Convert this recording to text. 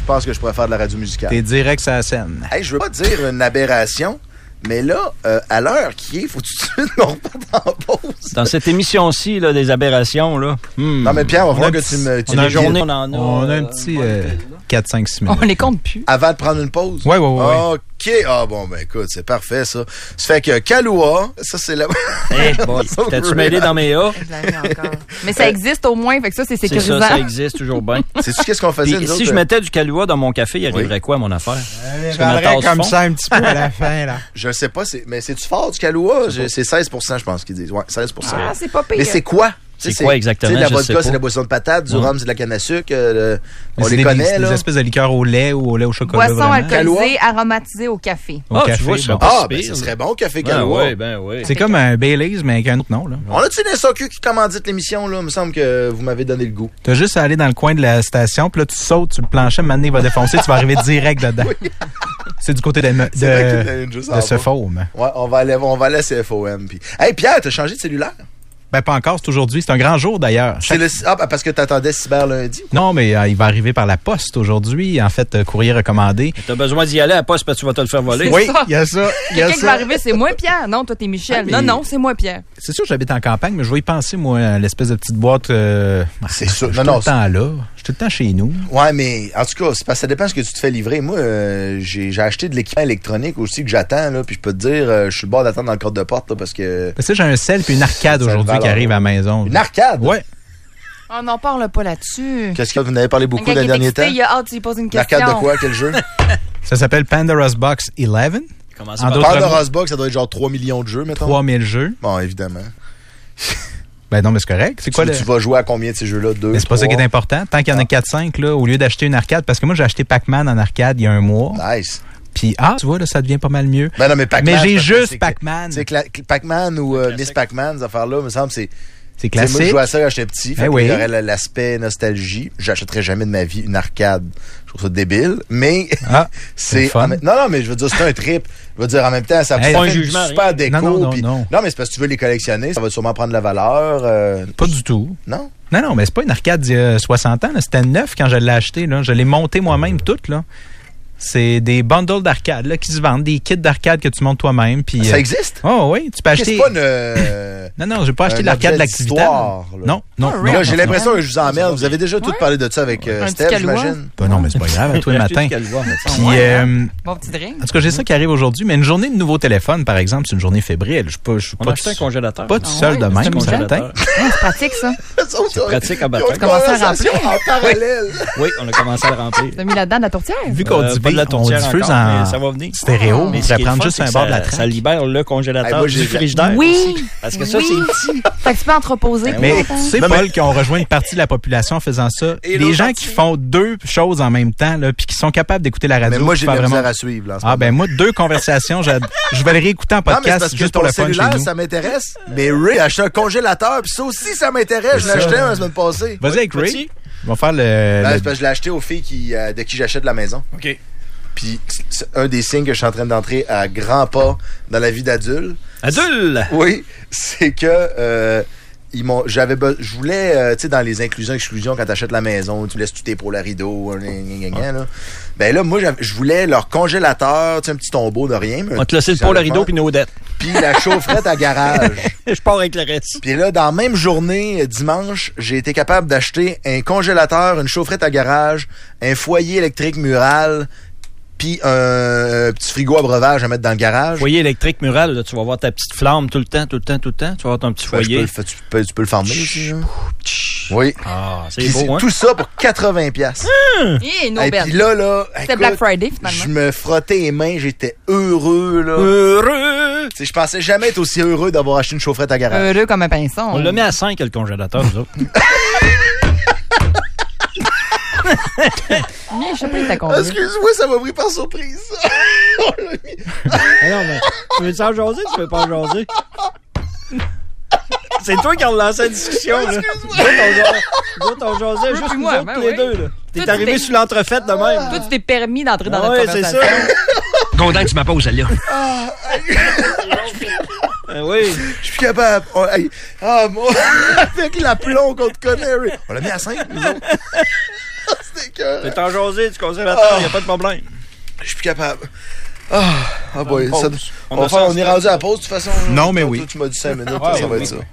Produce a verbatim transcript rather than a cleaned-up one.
pense que je pourrais faire de la radio musicale. T'es direct sur la scène. Hey, je veux pas dire une aberration, mais là, euh, à l'heure qui est, faut tout de suite qu'on reparte en pause. Dans cette émission-ci, là, des aberrations, là. Hmm. Non, mais Pierre, on va falloir que petit, tu me... Tu on a des journées, on en a... On a un petit euh, quatre cinq six minutes. On les compte plus. Avant de prendre une pause? Oui, oui, oui. OK. Ah, bon, ben écoute, c'est parfait, ça. Ça fait que Kahlua, ça, c'est la... Hey, boy, t'as-tu mêlé dans mes A? Je l'avais encore. Mais ça existe au moins, fait que ça, c'est C'est sécurisant. ça, ça existe toujours bien. Sais-tu qu'est-ce qu'on faisait, Puis, nous si autres? je mettais du Kahlua dans mon café, il arriverait Oui. quoi à mon affaire? Je que ma tasse comme fond. ça un petit peu à la fin, là. Je sais pas, c'est... mais c'est-tu fort, du Kahlua? Je- C'est seize pour cent, je pense qu'ils disent. Ouais, seize pour cent. Ah, c'est pas pire. Mais c'est quoi? C'est Tu sais, quoi exactement? Tu sais, la Je sais vodka, pas. c'est la boisson de patate, du Ouais. rhum, c'est de la canne à sucre. euh, le- on C'est les des, connaît, des, là. des espèces de liqueurs au lait ou au lait au chocolat. Boisson vraiment. alcoolisée aromatisée au café. Au Ah, tu café, vois, ça bon. pas Ah, si ben pire, ça serait là. bon, café Ben Kahlua. oui, ben oui. C'est comme un Baileys, mais avec un autre nom, là. On a-tu une S A Q qui commandite l'émission, là? Il me semble que vous m'avez donné le goût. T'as juste à aller dans le coin de la station, puis là, tu sautes sur le plancher, maintenant, il va défoncer, tu vas arriver direct dedans. C'est du côté de, de, C'est vrai qu'il y en a une juste en de ce bas. foam. Ouais, on va aller, on va aller à C F O M. Puis... Hey, Pierre, t'as changé de cellulaire? Ben, pas encore, c'est aujourd'hui. C'est un grand jour, d'ailleurs. C'est le... Ah, parce que t'attendais Cyber lundi? Non, mais euh, il va arriver par la poste aujourd'hui. En fait, euh, courrier recommandé. T'as besoin d'y aller à la poste parce que tu vas te le faire voler. Oui, ça. il y a ça. Il y a Quelqu'un qui va ça. arriver, c'est moi, Pierre. Non, toi, t'es Michel. Ah, mais- Non, non, c'est moi, Pierre. C'est sûr que j'habite en campagne, mais je vais y penser, moi, à l'espèce de petite boîte. Euh... C'est sûr. Je suis Non, tout non, le temps là. Je suis tout le temps chez nous. Ouais, mais en tout cas, c'est parce que ça dépend de ce que tu te fais livrer. Moi, euh, j'ai, j'ai acheté de l'équipement électronique aussi que j'attends, là. Puis je peux te dire, euh, je suis le bord d'attendre dans le cadre de porte, là, parce que. Tu sais, j'ai un sel puis une arcade Ça aujourd'hui valeur. qui arrive à la maison. Une arcade? Ouais. On n'en parle pas là-dessus. Qu'est-ce que vous en avez parlé beaucoup Un gars dans qui les est derniers excité, temps? il a hâte, il pose une Une question. arcade de quoi? Quel jeu? Ça s'appelle Pandora's Box onze. Comment En ça va? d'autres Pandora's Box, ça doit être genre trois millions de jeux, mettons. trois mille jeux. Bon, évidemment. Ben non, mais c'est correct. C'est quoi tu, le... tu vas jouer à combien de ces jeux-là? Deux? Mais c'est pas ça qui est trois? important. Tant qu'il y en a quatre cinq, là, au lieu d'acheter une arcade, parce que moi, j'ai acheté Pac-Man en arcade il y a un mois. Nice. Puis, ah, tu vois, là, ça devient pas mal mieux. Ben non, mais Pac-Man. Mais j'ai c'est parce que juste c'est- Pac-Man. C'est cla- Pac-Man ou euh, Miss Pac-Man, ces affaires-là, me semble, c'est. C'est Tu sais, moi, je classique. jouais à ça quand j'étais petit. Fait Eh que oui. il y aurait l'aspect nostalgie. J'achèterais jamais de ma vie une arcade. Je trouve ça débile. Mais Ah, c'est. fun. en même- Non, non, mais je veux dire, c'est un trip. Je veux dire, en même temps, ça Hey, ça pas fait un une jugement, super rien. déco. Non, non, non, puis- non. non, mais c'est parce que tu veux les collectionner. Ça va sûrement prendre de la valeur. euh, Pas du tout. Non? Non, non, mais c'est pas une arcade d'il y a soixante ans. là. C'était neuf quand je l'ai acheté. Là. Je l'ai monté moi-même toute. Là. C'est des bundles d'arcade là, qui se vendent, des kits d'arcade que tu montes toi-même. Puis, Ça euh, existe? Oh oui, tu peux C'est acheter. pas une. euh, Non, non, j'ai pas acheté un de l'arcade objet d'activité. d'histoire, là. Non, non. Ah, non, Mais là, non, j'ai non. l'impression que je vous emmerde. Vous avez déjà tous Ouais. parlé de ça avec euh, Un petit Steph, Kahlua. j'imagine? Ben non, mais c'est pas grave, à toi le J'ai acheté matin. du Kahlua, mais ça, Puis, Ouais, euh, Bon petit drink. en tout cas, j'ai ça qui arrive aujourd'hui, mais une journée de nouveau téléphone, par exemple, c'est une journée fébrile. Je suis pas, je suis On pas, a acheté un tout- congélateur. pas tout Ah seul ouais, de c'est même, un certain. congélateur. Ah, c'est pratique, ça. C'est pratique à battre. Ils ont une Commencer à conversation remplir. en parallèle. Oui, on a commencé à le remplir. T'as mis là-dedans de la tourtière? Vu qu'on Euh, dit pas de la on tourtière diffuse encore, en mais ça va venir. stéréo, Mais on ce qui pourrait est prendre le fun, juste c'est un que bord de la ça, traque. ça libère le congélateur Hey, moi, du j'ai- frigidaire Oui. aussi. Parce que ça, Oui. c'est petit. Fait que tu peux entreposer. Mais plus longtemps. tu sais, Non, mais- Paul, qui ont rejoint une partie de la population en faisant ça, Et les l'autre gens partie? qui font deux choses en même temps, là, puis qui sont capables d'écouter la radio. Mais moi, puis j'ai de faire la misère vraiment- à suivre. Là, en ce Ah ben moment. moi, deux conversations, je, je vais les réécouter en Non, mais c'est podcast parce que juste ton pour le fun chez cellulaire, nous. ça m'intéresse. Mais Ray a acheté un congélateur, puis ça aussi, ça m'intéresse. Je l'ai ça. acheté un la semaine passée. Vas-y avec Ray. Petit. On va faire le... Ben, le- c'est parce que je l'ai acheté aux filles qui, euh, de qui j'achète la maison. OK. Puis c'est un des signes que je suis en train d'entrer à grands pas dans la vie d'adulte. Adulte! Oui, c'est que euh, ils m'ont, j'avais, be- je voulais, euh, tu sais, dans les inclusions, exclusions, quand t'achètes la maison, tu laisses tout tes pour la rideau, gna, gna, gna, gna, là. Ben là, moi, j'avais- je voulais leur congélateur, tu sais, un petit tombeau de rien. mais On va te laisser le pôle à rideau puis nos dettes. Puis la chaufferette à garage. Je pars avec le reste. Puis là, dans la même journée, euh, dimanche, j'ai été capable d'acheter un congélateur, une chaufferette à garage, un foyer électrique mural, puis un, euh, petit frigo à breuvage à mettre dans le garage. Foyer électrique mural, là, tu vas voir ta petite flamme tout le temps, tout le temps, tout le temps. Tu vas voir ton petit Ben, je peux foyer. le fa- tu, peux, tu peux le fermer aussi, hein? Oui. Ah, c'est Puis beau, hein? tout ça pour quatre-vingts piastres. Et no Et bed. puis là, là, C'était écoute, Black Friday, finalement. je me frottais les mains, j'étais heureux, là. Heureux! Tu sais, je pensais jamais être aussi heureux d'avoir acheté une chaufferette à garage. Heureux comme un pinson. On l'a mis à cinq, le congélateur, nous autres. Bien, je sais pas, il t'a Ah, conduit. excuse-moi, ça m'a pris par surprise. On l'a mis. Ah non, mais tu veux-tu en jaser? Tu veux pas en jaser? C'est toi qui as relancé la discussion, là. Nous autres, on jasait juste puis nous moi, autres, ben tous les oui. deux, là. Tout T'es arrivé est- sur l'entrefaite de même. Toi, tu t'es permis d'entrer dans Ah notre ouais, c'est conversation. ça. Content que tu m'apposes, celle-là. Ah oui. Je suis plus capable. Oh, hey. Ah, moi, avec l'aplomb qu'on te connaît, Ray. On l'a mis à cinq, nous autres. C'était cœur. T'es en jasé du congélateur, Ah. y a pas de problème. Je suis plus capable. Ah, ah boy. Pause. Ça, On on, a va faire- ça en on est stade. rendu à la pause de toute façon. Non, mais Toi, oui. Tu m'as dit cinq minutes, Ah, ça oui, va oui. être ça.